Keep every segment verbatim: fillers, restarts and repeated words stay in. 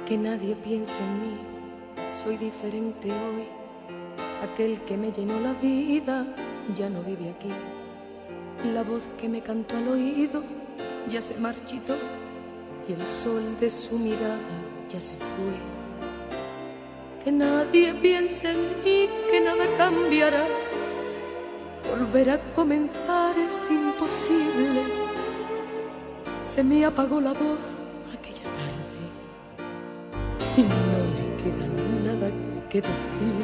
Que nadie piense en mí, soy diferente hoy. Aquel que me llenó la vida ya no vive aquí. La voz que me cantó al oído ya se marchitó y el sol de su mirada ya se fue. Que nadie piense en mí, que nada cambiará. Volver a comenzar es imposible. Se me apagó la voz aquella tarde y no le queda nada que decir.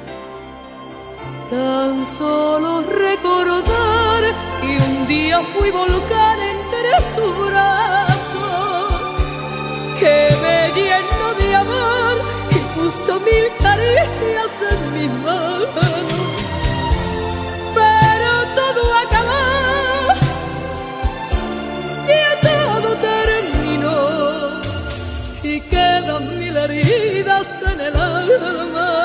Tan solo recordar que un día fui volcán entre sus brazos, que me llenó de amor y puso mil caricias en mis manos. Pero todo acabó y todo terminó y quedan mil heridas en el alma.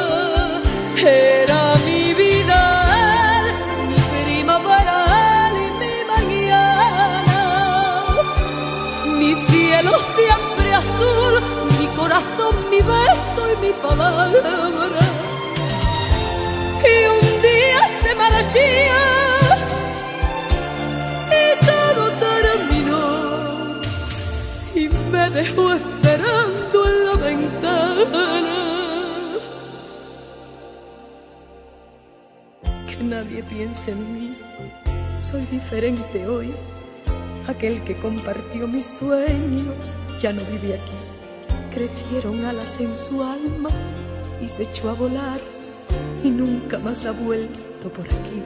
Era mi vida él, mi primavera él y mi mañana, mi cielo siempre azul, mi corazón, mi beso y mi palabra. Y un día se marchó y todo terminó y me dejó esperando en la ventana. Que nadie piense en mí, soy diferente hoy. Aquel que compartió mis sueños ya no vive aquí. Crecieron alas en su alma y se echó a volar y nunca más ha vuelto por aquí.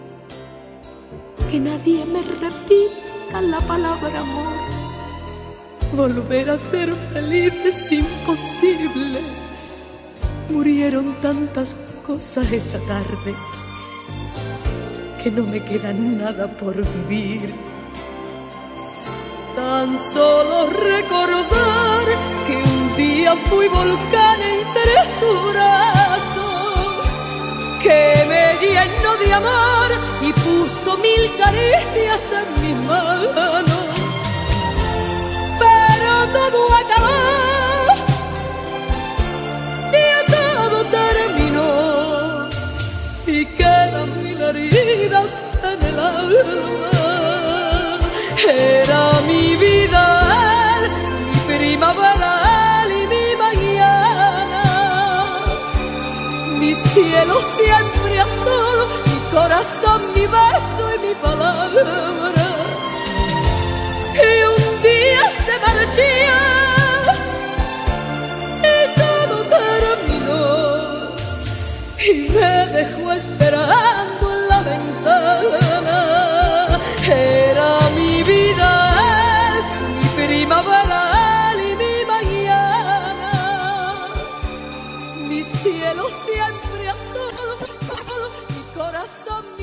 Que nadie me repita la palabra amor. Volver a ser feliz es imposible. Murieron tantas cosas esa tarde que no me queda nada por vivir. Tan solo recordar que un día fui volcán entre sus brazos, que me llenó de amor y puso mil caricias en mis manos. Pero todo acabó y todo terminó y quedan mil heridas en el alma. Era mi vida él, mi primavera él y mi mañana, mi cielo siempre azul, mi corazón, mi beso y mi palabra. Y un día se marchó y todo terminó y me dejó esperando en la ventana. Era mi vida él, mi primavera él y mi mañana, mi cielo siempre azul, mi corazón.